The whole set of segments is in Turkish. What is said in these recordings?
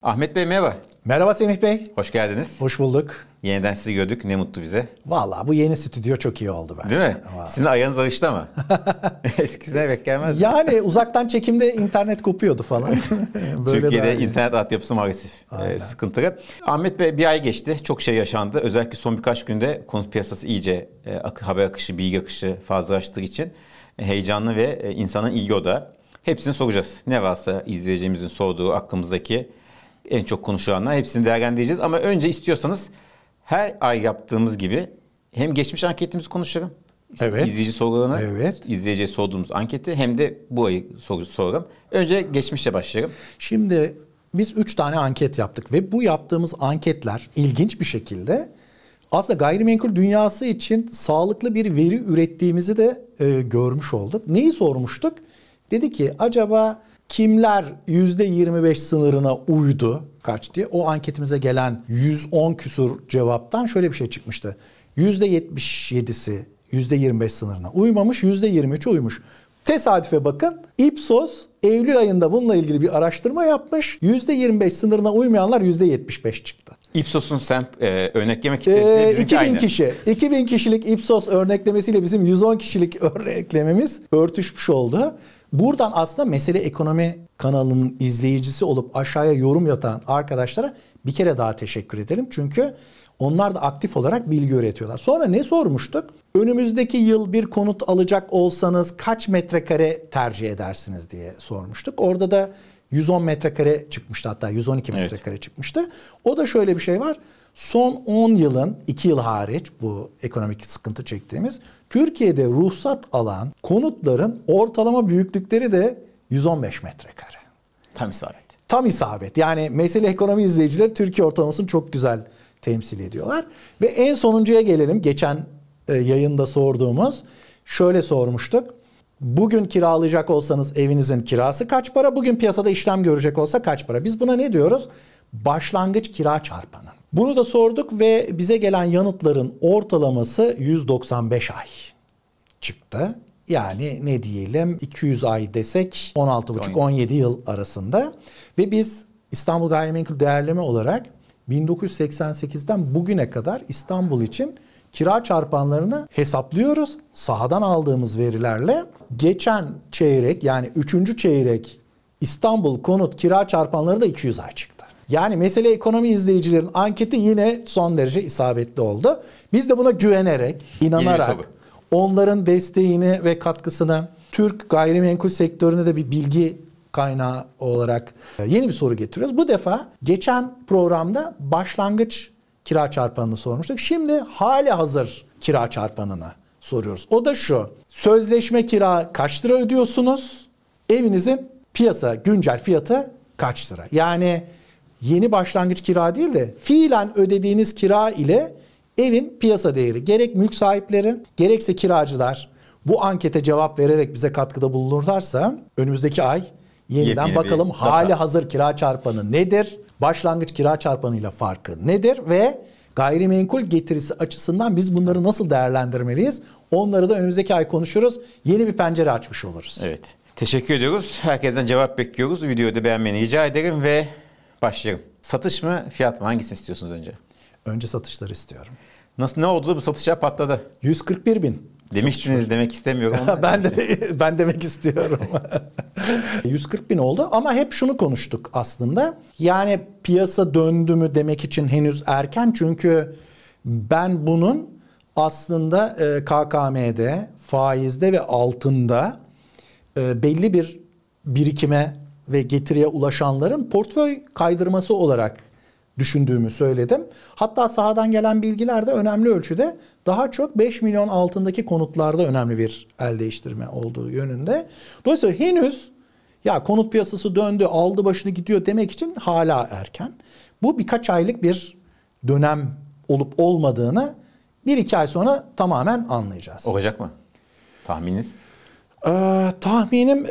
Ahmet Bey merhaba. Merhaba Semih Bey. Hoş geldiniz. Hoş bulduk. Yeniden sizi gördük. Ne mutlu bize. Vallahi bu yeni stüdyo çok iyi oldu bence. Değil mi? Vallahi. Sizin ayağınız alıştı ama. Eskisine pek gelmez. Yani uzaktan çekimde internet kopuyordu falan. Türkiye'de internet altyapısı maalesef sıkıntılı. Ahmet Bey bir ay geçti. Çok şey yaşandı. Özellikle son birkaç günde konut piyasası iyice haber akışı, bilgi akışı fazlalaştığı için heyecanlı ve insanın ilgi odağı. Hepsini soracağız. Ne varsa izleyicimizin sorduğu aklımızdaki en çok konuşulanlar hepsini değerlendireceğiz. Ama önce istiyorsanız her ay yaptığımız gibi hem geçmiş anketimizi konuşalım. Evet. İzleyici sorularını, evet. izleyiciye sorduğumuz anketi hem de bu ayı soralım. Önce geçmişle başlayalım. Şimdi biz 3 tane anket yaptık ve bu yaptığımız anketler ilginç bir şekilde aslında gayrimenkul dünyası için sağlıklı bir veri ürettiğimizi de görmüş olduk. Neyi sormuştuk? Dedi ki acaba kimler %25 sınırına uydu kaç diye. O anketimize gelen 110 küsur cevaptan şöyle bir şey çıkmıştı. %77'si %25 sınırına uymamış, %23'ü uymuş. Tesadüfe bakın, Ipsos Eylül ayında bununla ilgili bir araştırma yapmış. %25 sınırına uymayanlar %75 çıktı. Ipsos'un örnekleme kitlesi bizimki 2000 aynı. kişi. 2000 kişilik Ipsos örneklemesiyle bizim 110 kişilik örneklememiz örtüşmüş oldu. Buradan aslında Mesele Ekonomi kanalının izleyicisi olup aşağıya yorum yatan arkadaşlara bir kere daha teşekkür edelim. Çünkü onlar da aktif olarak bilgi üretiyorlar. Sonra ne sormuştuk? Önümüzdeki yıl bir konut alacak olsanız kaç metrekare tercih edersiniz diye sormuştuk. Orada da 110 metrekare çıkmıştı, hatta 112 metrekare çıkmıştı. O da şöyle bir şey var. Son 10 yılın, 2 yıl hariç bu ekonomik sıkıntı çektiğimiz, Türkiye'de ruhsat alan konutların ortalama büyüklükleri de 115 metrekare. Tam isabet. Tam isabet. Yani Mesele Ekonomi izleyicileri Türkiye ortalamasını çok güzel temsil ediyorlar. Ve en sonuncuya gelelim. Geçen yayında sorduğumuz, şöyle sormuştuk. Bugün kiralayacak olsanız evinizin kirası kaç para? Bugün piyasada işlem görecek olsa kaç para? Biz buna ne diyoruz? Başlangıç kira çarpanı. Bunu da sorduk ve bize gelen yanıtların ortalaması 195 ay çıktı. Yani ne diyelim, 200 ay desek 16,5-17 yıl arasında. Ve biz İstanbul Gayrimenkul Değerleme olarak 1988'den bugüne kadar İstanbul için kira çarpanlarını hesaplıyoruz. Sahadan aldığımız verilerle geçen çeyrek, yani 3. çeyrek İstanbul konut kira çarpanları da 200 ay çıktı. Yani Mesele Ekonomi izleyicilerin anketi yine son derece isabetli oldu. Biz de buna güvenerek, inanarak onların desteğini ve katkısını Türk gayrimenkul sektörüne de bir bilgi kaynağı olarak yeni bir soru getiriyoruz. Bu defa geçen programda başlangıç kira çarpanını sormuştuk. Şimdi hali hazır kira çarpanını soruyoruz. O da şu: sözleşme kira kaç lira ödüyorsunuz? Evinizin piyasa güncel fiyatı kaç lira? Yani yeni başlangıç kira değil de fiilen ödediğiniz kira ile evin piyasa değeri. Gerek mülk sahipleri gerekse kiracılar bu ankete cevap vererek bize katkıda bulunurlarsa önümüzdeki ay yeniden bakalım hali hazır kira çarpanı nedir? Başlangıç kira çarpanıyla farkı nedir? Ve gayrimenkul getirisi açısından biz bunları nasıl değerlendirmeliyiz? Onları da önümüzdeki ay konuşuruz. Yeni bir pencere açmış oluruz. Evet. Teşekkür ediyoruz. Herkesten cevap bekliyoruz. Videoyu da beğenmeni rica ederim ve başlayalım. Satış mı, fiyat mı? Hangisini istiyorsunuz önce? Önce satışları istiyorum. Ne oldu da bu satışlar patladı? 141 bin. Demiştiniz, demek istemiyorum. ben demek istiyorum. 140 bin oldu ama hep şunu konuştuk aslında. Yani piyasa döndü mü demek için henüz erken. Çünkü ben bunun aslında KKM'de, faizde ve altında belli bir birikime ve getiriye ulaşanların portföy kaydırması olarak düşündüğümü söyledim. Hatta sahadan gelen bilgiler de önemli ölçüde daha çok 5 milyon altındaki konutlarda önemli bir el değiştirme olduğu yönünde. Dolayısıyla henüz ya konut piyasası döndü, aldı başını gidiyor demek için hala erken. Bu birkaç aylık bir dönem olup olmadığını 1-2 ay sonra tamamen anlayacağız. Olacak mı? Tahmininiz? Tahminim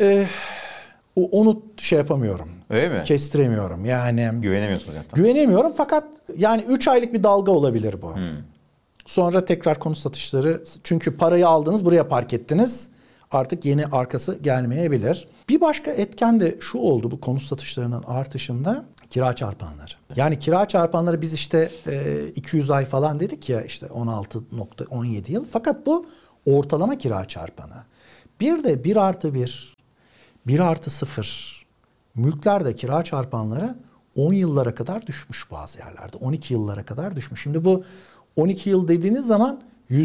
onu yapamıyorum. Öyle mi? Kestiremiyorum. Yani güvenemiyorsunuz yani. Güvenemiyorum fakat yani 3 aylık bir dalga olabilir bu. Sonra tekrar konut satışları, çünkü parayı aldınız, buraya park ettiniz. Artık yeni arkası gelmeyebilir. Bir başka etken de şu oldu bu konut satışlarının artışında. Kira çarpanları. Yani kira çarpanları biz işte 200 ay falan dedik ya, işte 16.17 yıl. Fakat bu ortalama kira çarpanı. Bir de 1+1, 1+0 mülklerde kira çarpanları 10 yıllara kadar düşmüş bazı yerlerde. 12 yıllara kadar düşmüş. Şimdi bu 12 yıl dediğiniz zaman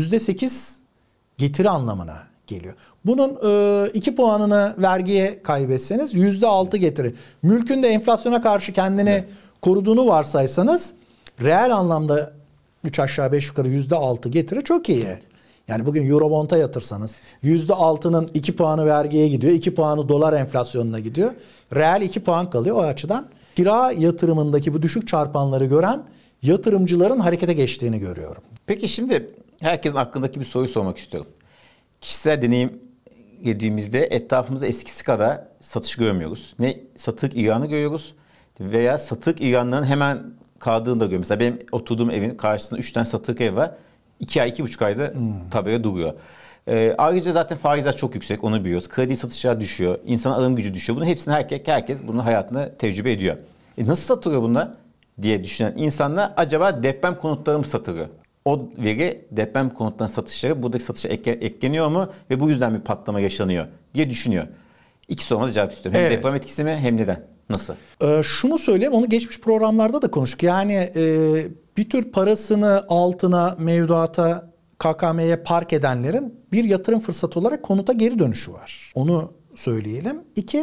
%8 getiri anlamına geliyor. Bunun 2 puanını vergiye kaybetseniz %6 getiri. Mülkün de enflasyona karşı kendini koruduğunu varsaysanız reel anlamda 3 aşağı 5 yukarı %6 getiri çok iyi. Yani bugün Eurobond'a yatırsanız %6'nın 2 puanı vergiye gidiyor. 2 puanı dolar enflasyonuna gidiyor. Reel 2 puan kalıyor o açıdan. Kira yatırımındaki bu düşük çarpanları gören yatırımcıların harekete geçtiğini görüyorum. Peki şimdi herkesin aklındaki bir soruyu sormak istiyorum. Kişisel deneyim yediğimizde etrafımızda eskisi kadar satış görmüyoruz. Ne satık ilanı görüyoruz veya satık ilanların hemen kaldığını da görüyoruz. Mesela benim oturduğum evin karşısında 3 tane satık ev var. 2 ay, 2,5 ayda tabela duruyor. Ayrıca zaten faizler çok yüksek, onu biliyoruz. Kredi satışlar düşüyor, insan alım gücü düşüyor. Bunun hepsini herkes bunu hayatında tecrübe ediyor. Nasıl satılıyor bunlar diye düşünen insanlar acaba deprem konutları mı satılıyor? O veri deprem konutlarının satışları buradaki satışa ekleniyor mu ve bu yüzden bir patlama yaşanıyor diye düşünüyor. İki soruma da cevap istiyorum. Hem evet. Deprem etkisi mi hem neden? Nasıl? Şunu söyleyeyim, onu geçmiş programlarda da konuştuk. Yani bir tür parasını altına, mevduata, KKM'ye park edenlerin bir yatırım fırsatı olarak konuta geri dönüşü var. Onu söyleyelim. 2,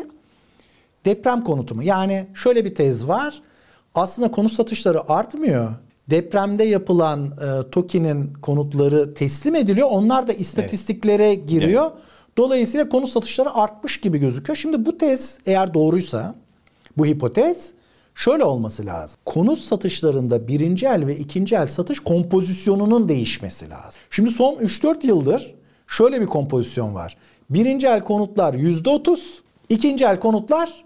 deprem konutu mu? Yani şöyle bir tez var. Aslında konut satışları artmıyor. Depremde yapılan TOKİ'nin konutları teslim ediliyor. Onlar da istatistiklere giriyor. Evet. Dolayısıyla konut satışları artmış gibi gözüküyor. Şimdi bu tez eğer doğruysa, bu hipotez şöyle olması lazım. Konut satışlarında birinci el ve ikinci el satış kompozisyonunun değişmesi lazım. Şimdi son 3-4 yıldır şöyle bir kompozisyon var. Birinci el konutlar %30, ikinci el konutlar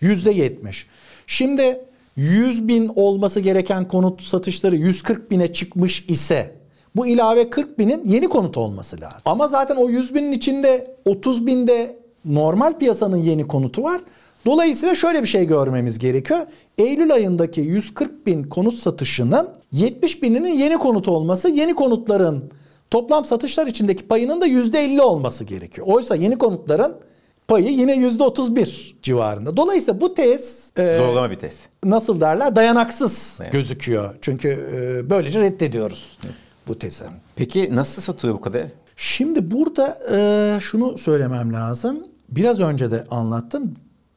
%70. Şimdi 100 bin olması gereken konut satışları 140 bine çıkmış ise bu ilave 40 binin yeni konut olması lazım. Ama zaten o 100 binin içinde 30 binde normal piyasanın yeni konutu var. Dolayısıyla şöyle bir şey görmemiz gerekiyor. Eylül ayındaki 140 bin konut satışının 70 bininin yeni konut olması, yeni konutların toplam satışlar içindeki payının da %50 olması gerekiyor. Oysa yeni konutların payı yine %31 civarında. Dolayısıyla bu tez zorlama bir tez. Nasıl derler? Dayanaksız gözüküyor. Çünkü böylece reddediyoruz bu tezi. Peki nasıl satılıyor bu kadar? Şimdi burada şunu söylemem lazım. Biraz önce de anlattım.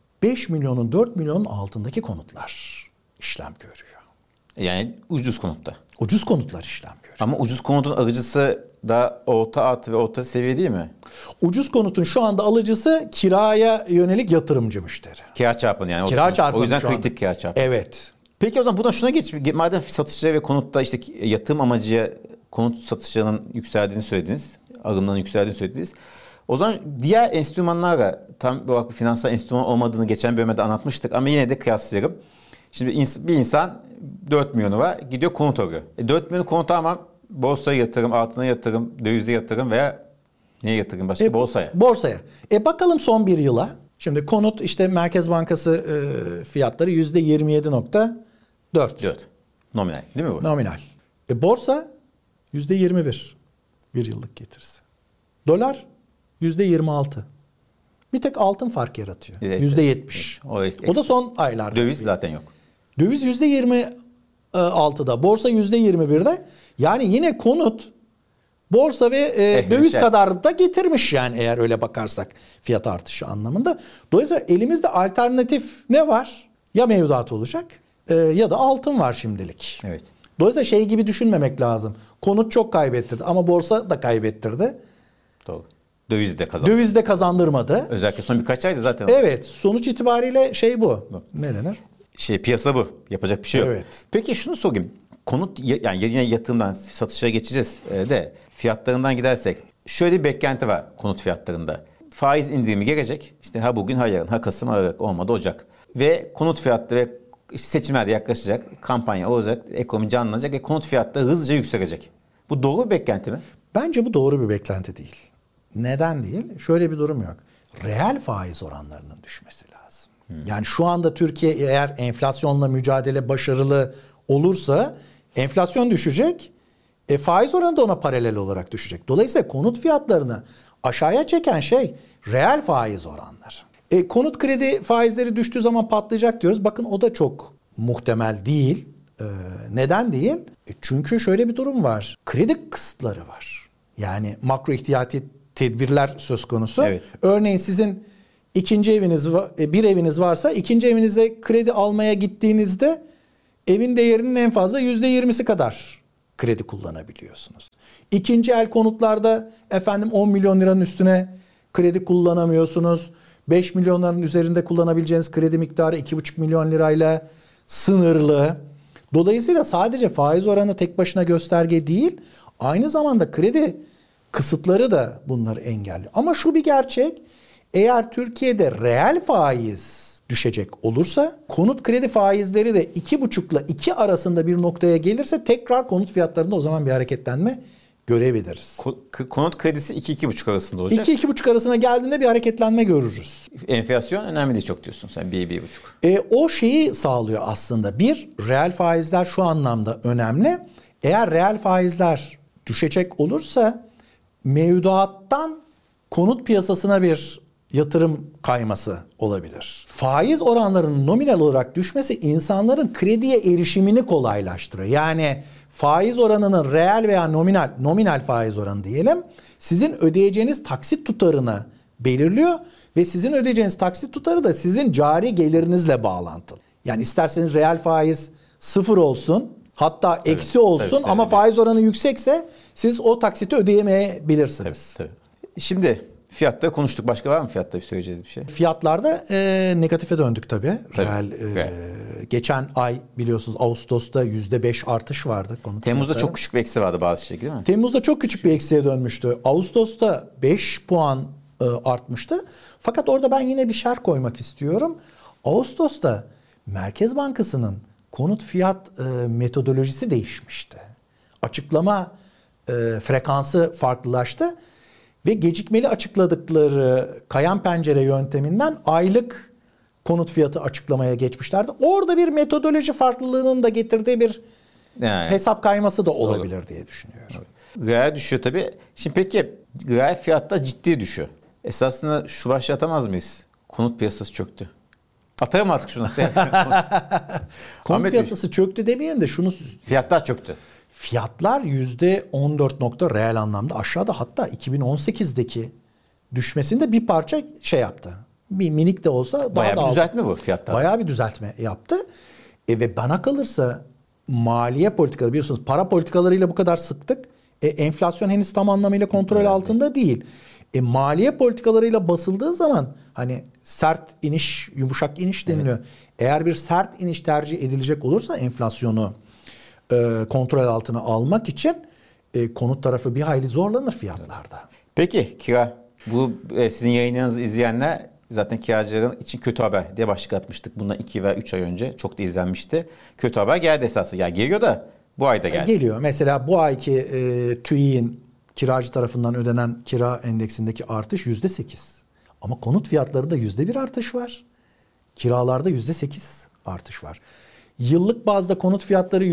5 milyonun 4 milyonun altındaki konutlar işlem görüyor. Yani ucuz konutta. Ucuz konutlar işlem görüyor. Ama ucuz konutun alıcısı da orta alt ve orta seviye değil mi? Ucuz konutun şu anda alıcısı kiraya yönelik yatırımcı müşteri. Kira çarpanı yani. Kira çarpanı. O yüzden kritik kira çarpanı. Evet. Peki o zaman buradan şuna geç. Madem satışçı ve konutta işte yatırım amacı konut satışlarının yükseldiğini söylediniz. Alımların yükseldiğini söylediniz. O zaman diğer enstrümanlarla tam bu finansal enstrüman olmadığını geçen bölümde anlatmıştık ama yine de kıyaslayalım. Şimdi bir insan 4 milyonu var, gidiyor konut alıyor. 4 milyonu konut almam, borsaya yatırım, altına yatırım, dövize yatırım veya neye yatırım başka? Borsaya. Borsaya. Bakalım son bir yıla. Şimdi konut işte Merkez Bankası fiyatları %27.4. 4. Nominal değil mi bu? Nominal. Borsa %21. Bir yıllık getirisi. Dolar %26. Bir tek altın fark yaratıyor. %70. O da son aylarda. Döviz zaten yok. Döviz %26'da. Borsa %21'de. Yani yine konut borsa ve döviz kadar da getirmiş yani eğer öyle bakarsak fiyat artışı anlamında. Dolayısıyla elimizde alternatif ne var? Ya mevduat olacak ya da altın var şimdilik. Evet. Dolayısıyla şey gibi düşünmemek lazım. Konut çok kaybettirdi ama borsa da kaybettirdi. Doğru. Döviz de kazandırmadı. Döviz de kazandırmadı. Özellikle son birkaç ayda zaten. Evet. Sonuç itibariyle şey bu. Ne denir? Piyasa bu. Yapacak bir şey yok. Evet. Peki şunu sorayım. Konut yani yine yatırımdan satışa geçeceğiz de fiyatlarından gidersek şöyle bir beklenti var konut fiyatlarında. Faiz indirimi gelecek. İşte ha bugün ha yarın ha Kasım Aralık olmadı Ocak. Ve konut fiyatları ve seçimler de yaklaşacak. Kampanya olacak. Ekonomi canlanacak ve konut fiyatları hızlıca yükselecek. Bu doğru bir beklenti mi? Bence bu doğru bir beklenti değil. Neden değil? Şöyle bir durum yok. Reel faiz oranlarının düşmesi lazım. Yani şu anda Türkiye eğer enflasyonla mücadele başarılı olursa enflasyon düşecek. Faiz oranı da ona paralel olarak düşecek. Dolayısıyla konut fiyatlarını aşağıya çeken şey reel faiz oranları. Konut kredi faizleri düştüğü zaman patlayacak diyoruz. Bakın o da çok muhtemel değil. Neden değil? Çünkü şöyle bir durum var. Kredi kısıtları var. Yani makro ihtiyati tedbirler söz konusu. Evet. Örneğin sizin bir eviniz varsa ikinci evinize kredi almaya gittiğinizde evin değerinin en fazla %20'si kadar kredi kullanabiliyorsunuz. İkinci el konutlarda 10 milyon liranın üstüne kredi kullanamıyorsunuz. 5 milyonların üzerinde kullanabileceğiniz kredi miktarı 2,5 milyon lirayla sınırlı. Dolayısıyla sadece faiz oranı tek başına gösterge değil, aynı zamanda kredi kısıtları da bunları engelliyor. Ama şu bir gerçek, eğer Türkiye'de reel faiz düşecek olursa, konut kredi faizleri de 2,5 ile 2 arasında bir noktaya gelirse tekrar konut fiyatlarında o zaman bir hareketlenme görebiliriz. Konut kredisi 2-2,5 arasında olacak. 2-2,5 arasına geldiğinde bir hareketlenme görürüz. Enflasyon önemli değil çok diyorsun sen, 1-1,5. O şeyi sağlıyor aslında. Bir, reel faizler şu anlamda önemli. Eğer reel faizler düşecek olursa mevduattan konut piyasasına bir yatırım kayması olabilir. Faiz oranlarının nominal olarak düşmesi insanların krediye erişimini kolaylaştırıyor. Yani faiz oranının reel veya nominal faiz oranı diyelim, sizin ödeyeceğiniz taksit tutarını belirliyor ve sizin ödeyeceğiniz taksit tutarı da sizin cari gelirinizle bağlantılı. Yani isterseniz reel faiz 0 olsun, hatta eksi olsun ama faiz oranı yüksekse siz o taksiti ödeyemeyebilirsiniz. Tabii. Şimdi fiyatta konuştuk. Başka var mı fiyatta söyleyeceğiz bir şey? Fiyatlarda negatife döndük tabii. Geçen ay biliyorsunuz Ağustos'ta %5 artış vardı. Temmuz'da çok küçük bir eksi vardı bazı şekilde değil mi? Temmuz'da çok küçük bir eksiye dönmüştü. Ağustos'ta 5 puan artmıştı. Fakat orada ben yine bir şerh koymak istiyorum. Ağustos'ta Merkez Bankası'nın konut fiyat metodolojisi değişmişti. Açıklama frekansı farklılaştı. Ve gecikmeli açıkladıkları kayan pencere yönteminden aylık konut fiyatı açıklamaya geçmişlerdi. Orada bir metodoloji farklılığının da getirdiği bir hesap kayması da olabilir diye düşünüyorum. Reel düşüyor tabii. Şimdi peki reel fiyatta ciddi düşüyor. Esasında şu başlığı atamaz mıyız? Konut piyasası çöktü. Atayım artık şunu. Konut piyasası çöktü demeyelim de şunu... Fiyatlar çöktü. Fiyatlar %14 reel anlamda aşağıda, hatta 2018'deki düşmesinde bir parça şey yaptı. Bir minik de olsa bayağı bir düzeltme bu fiyatlar. Bayağı bir düzeltme yaptı. Ve bana kalırsa maliye politikaları, biliyorsunuz para politikalarıyla bu kadar sıktık. Enflasyon henüz tam anlamıyla kontrol altında değil. Maliye politikalarıyla basıldığı zaman hani sert iniş, yumuşak iniş deniliyor. Evet. Eğer bir sert iniş tercih edilecek olursa enflasyonu kontrol altına almak için konut tarafı bir hayli zorlanır fiyatlarda. Peki kira, bu sizin yayınlarınızı izleyenler zaten kiracıların için kötü haber diye başlık atmıştık bundan 2 veya 3 ay önce. Çok da izlenmişti. Kötü haber geldi esasında. Yani geliyor da bu ayda geldi. Geliyor. Mesela bu ayki TÜİ'nin kiracı tarafından ödenen kira endeksindeki artış %8. Ama konut fiyatlarında %1 artış var. Kiralarda %8 artış var. Yıllık bazda konut fiyatları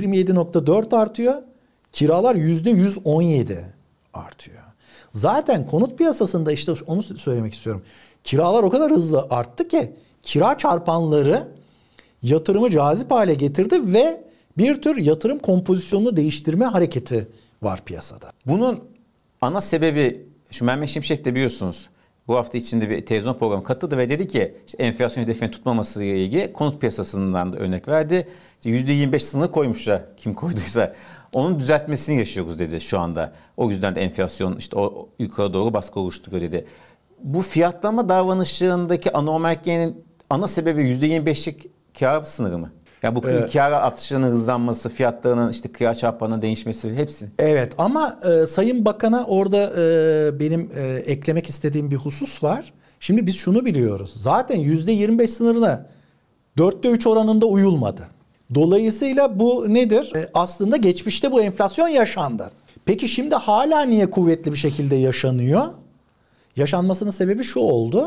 %27.4 artıyor. Kiralar %117 artıyor. Zaten konut piyasasında işte onu söylemek istiyorum. Kiralar o kadar hızlı arttı ki kira çarpanları yatırımı cazip hale getirdi ve bir tür yatırım kompozisyonunu değiştirme hareketi var piyasada. Bunun ana sebebi şu, Mehmet Şimşek de biliyorsunuz bu hafta içinde bir televizyon programı katıldı ve dedi ki işte enflasyon hedefini tutmaması ile ilgili konut piyasasından da örnek verdi. İşte %25 sınırı koymuşlar, kim koyduysa. Onun düzeltmesini yaşıyoruz dedi şu anda. O yüzden de enflasyon işte o yukarı doğru baskı oluşturuyor dedi. Bu fiyatlama davranışlarındaki anormalliğinin ana sebebi %25'lik kira sınırı mı? Yani bu kira artışlarının hızlanması, fiyatlarının işte kira çarpanının değişmesi hepsi. Evet ama Sayın Bakan'a orada benim eklemek istediğim bir husus var. Şimdi biz şunu biliyoruz. Zaten %25 sınırına 4'te 3 oranında uyulmadı. Dolayısıyla bu nedir? Aslında geçmişte bu enflasyon yaşandı. Peki şimdi hala niye kuvvetli bir şekilde yaşanıyor? Yaşanmasının sebebi şu oldu.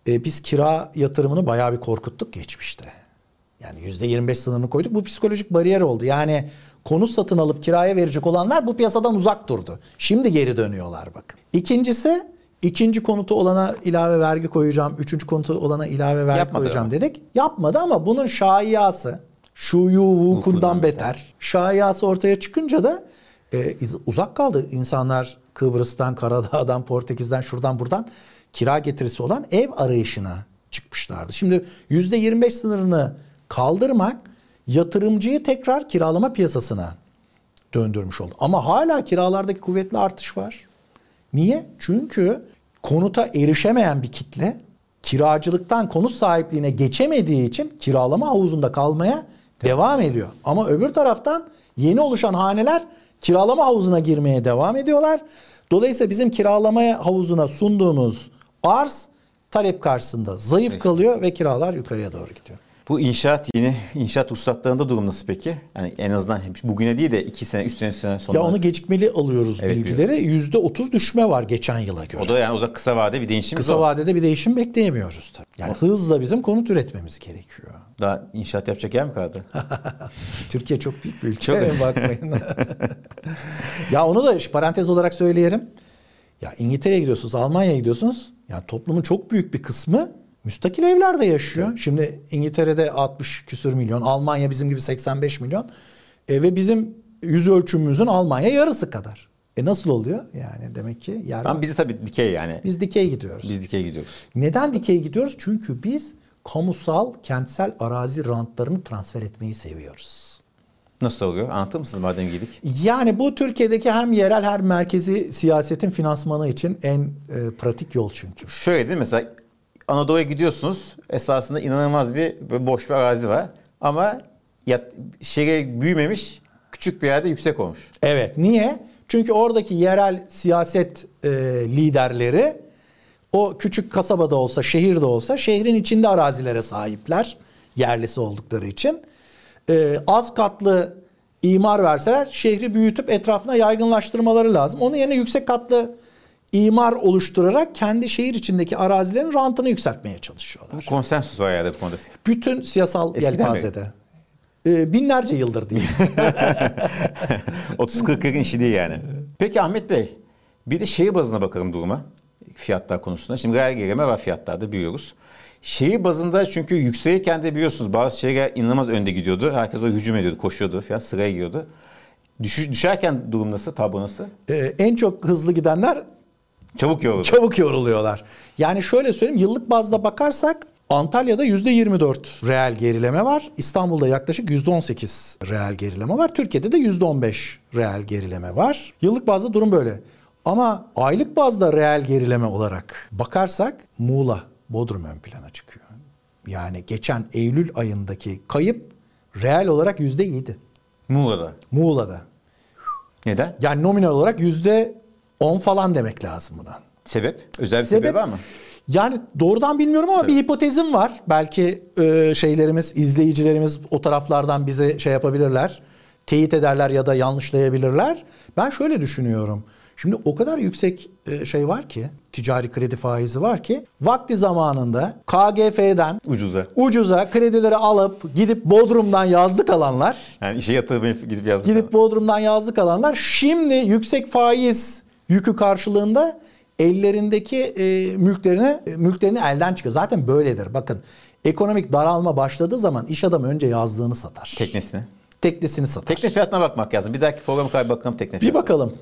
Biz kira yatırımını bayağı bir korkuttuk geçmişte. Yani %25 sınırını koyduk. Bu psikolojik bariyer oldu. Yani konut satın alıp kiraya verecek olanlar bu piyasadan uzak durdu. Şimdi geri dönüyorlar bakın. İkincisi, ikinci konutu olana ilave vergi koyacağım, üçüncü konutu olana ilave vergi koyacağım dedik. Yapmadı ama bunun şaiyası, şuyu vukundan beter. Şaiyası ortaya çıkınca da uzak kaldı. İnsanlar Kıbrıs'tan, Karadağ'dan, Portekiz'den, şuradan buradan kira getirisi olan ev arayışına çıkmışlardı. Şimdi %25 sınırını kaldırmak yatırımcıyı tekrar kiralama piyasasına döndürmüş oldu. Ama hala kiralardaki kuvvetli artış var. Niye? Çünkü konuta erişemeyen bir kitle kiracılıktan konut sahipliğine geçemediği için kiralama havuzunda kalmaya devam ediyor. Ama öbür taraftan yeni oluşan haneler kiralama havuzuna girmeye devam ediyorlar. Dolayısıyla bizim kiralama havuzuna sunduğumuz arz talep karşısında zayıf kalıyor ve kiralar yukarıya doğru gidiyor. Bu inşaat ruhsatlarında durum nasıl peki? Yani en azından bugüne değil de 2 sene, 3 sene sonra. Ya onu gecikmeli alıyoruz bilgileri. %30 düşme var geçen yıla göre. O da yani o kısa vadede bir değişim. Kısa vadede bir değişim bekleyemiyoruz tabii. Yani hızla bizim konut üretmemiz gerekiyor. Daha inşaat yapacak yer mi kaldı? Türkiye çok büyük bir ülke. Bakmayın. Ya onu da parantez olarak söyleyelim. Ya İngiltere'ye gidiyorsunuz, Almanya'ya gidiyorsunuz. Yani toplumun çok büyük bir kısmı müstakil evlerde yaşıyor. Evet. Şimdi İngiltere'de 60 küsür milyon, Almanya bizim gibi 85 milyon. Ve bizim yüz ölçümümüzün Almanya yarısı kadar. Nasıl oluyor? Yani demek ki bizi tabii dikey yani. Biz dikey gidiyoruz. Biz dikey gidiyoruz. Neden dikey gidiyoruz? Çünkü biz kamusal, kentsel arazi rantlarını transfer etmeyi seviyoruz. Nasıl oluyor? Anlatır mısınız madem girdik? Yani bu Türkiye'deki hem yerel hem merkezi siyasetin finansmanı için en pratik yol çünkü. Şöyle değil mi? Mesela Anadolu'ya gidiyorsunuz. Esasında inanılmaz bir boş bir arazi var. Ama şehre büyümemiş, küçük bir yerde yüksek olmuş. Evet. Niye? Çünkü oradaki yerel siyaset liderleri o küçük kasabada olsa, şehirde olsa şehrin içinde arazilere sahipler. Yerlisi oldukları için. Az katlı imar verseler şehri büyütüp etrafına yaygınlaştırmaları lazım. Onun yerine yüksek katlı imar oluşturarak kendi şehir içindeki arazilerin rantını yükseltmeye çalışıyorlar. Bu konsensus var yani bu konuda. Bütün siyasal yelpazede. Binlerce yıldır değil. 30-40 işi değil yani. Peki Ahmet Bey, bir de şehir bazına bakalım duruma. Fiyatlar konusunda. Şimdi reel gerileme var fiyatlarda biliyoruz. Şehir bazında çünkü yükselirken de biliyorsunuz bazı şehirler inanılmaz önde gidiyordu. Herkes o hücum ediyordu, koşuyordu falan, sıraya giriyordu. Düşerken durum nasıl, tablo nasıl? En çok hızlı gidenler çabuk yoruluyorlar. Yani şöyle söyleyeyim, yıllık bazda bakarsak Antalya'da %24 reel gerileme var. İstanbul'da yaklaşık %18 reel gerileme var. Türkiye'de de %15 reel gerileme var. Yıllık bazda durum böyle. Ama aylık bazda reel gerileme olarak bakarsak Muğla, Bodrum ön plana çıkıyor. Yani geçen Eylül ayındaki kayıp reel olarak %7. Muğla'da. Neden? Yani nominal olarak %10 falan demek lazım buna. Sebep? Özel bir sebep var mı? Yani doğrudan bilmiyorum ama bir hipotezim var. Belki izleyicilerimiz o taraflardan bize şey yapabilirler. Teyit ederler ya da yanlışlayabilirler. Ben şöyle düşünüyorum. Şimdi o kadar yüksek şey var ki, ticari kredi faizi var ki vakti zamanında KGF'den ucuza kredileri alıp gidip Bodrum'dan yazlık alanlar, yani işe yatırıp gidip Bodrum'dan yazlık alanlar şimdi yüksek faiz yükü karşılığında ellerindeki mülklerini elden çıkıyor. Zaten böyledir. Bakın, ekonomik daralma başladığı zaman iş adamı önce yazlığını satar. Teknesini satar. Tekne fiyatına bakmak lazım. Bir dahaki programa bakalım tekne fiyatına. Bir bakalım.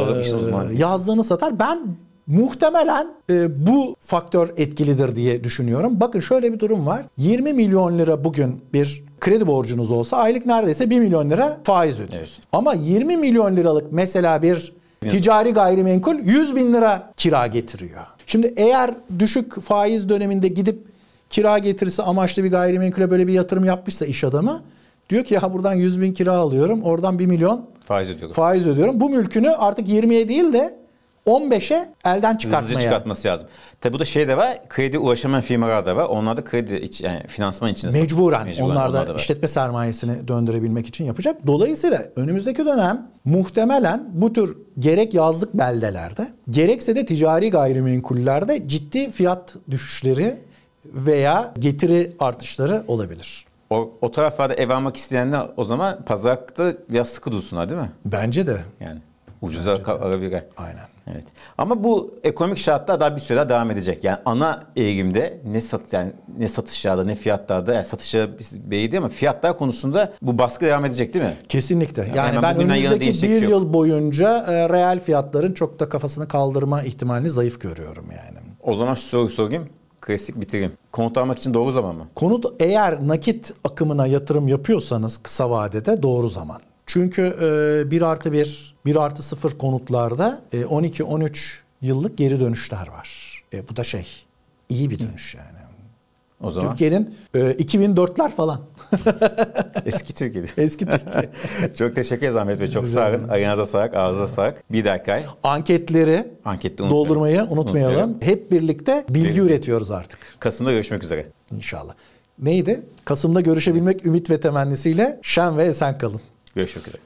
Yazlığını satar. Ben muhtemelen bu faktör etkilidir diye düşünüyorum. Bakın şöyle bir durum var. 20 milyon lira bugün bir kredi borcunuz olsa aylık neredeyse 1 milyon lira faiz ödüyorsun. Evet. Ama 20 milyon liralık mesela bir ticari gayrimenkul 100 bin lira kira getiriyor. Şimdi eğer düşük faiz döneminde gidip kira getirisi amaçlı bir gayrimenkule böyle bir yatırım yapmışsa iş adamı, diyor ki ya buradan 100 bin kira alıyorum, oradan 1 milyon faiz ödüyorum. Bu mülkünü artık 20'ye değil de 15'e elden çıkartması lazım. Tabi bu da de var, kredi ulaşamayan firmalar da var. Onlar da finansman içinde. Mecburen. Onlar da işletme sermayesini döndürebilmek için yapacak. Dolayısıyla önümüzdeki dönem muhtemelen bu tür gerek yazlık beldelerde, gerekse de ticari gayrimenkullerde ciddi fiyat düşüşleri veya getiri artışları olabilir. O taraflarda ev almak isteyenler o zaman pazarlıkta biraz sıkı dursunlar değil mi? Bence de. Yani ucuza alabilir. Aynen. Evet. Ama bu ekonomik şartlar daha bir süre daha devam edecek. Yani ana eğilimde ne satışlarda ne fiyatlarda, yani satışa belli değil ama fiyatlar konusunda bu baskı devam edecek değil mi? Kesinlikle. Yani ben önümüzdeki bir yıl boyunca reel fiyatların çok da kafasını kaldırma ihtimalini zayıf görüyorum yani. O zaman şu soruyu sorayım. Klasik bitireyim. Konut almak için doğru zaman mı? Konut, eğer nakit akımına yatırım yapıyorsanız kısa vadede doğru zaman. Çünkü 1+1, 1+0 konutlarda 12-13 yıllık geri dönüşler var. Bu da iyi bir dönüş yani. O zaman Türkiye'nin 2004'ler falan. Eski Türkiye. Eski Türkiye. Çok teşekkür ederiz Ahmet Bey. Çok sağ olun. Ayağınıza sağlık, ağzınıza sağlık. Bir dahaki ay. Anketleri doldurmayı unutmayalım. Hep birlikte bilgi üretiyoruz artık. Kasım'da görüşmek üzere. İnşallah. Neydi? Kasım'da görüşebilmek ümit ve temennisiyle şen ve esen kalın. Görüşmek üzere.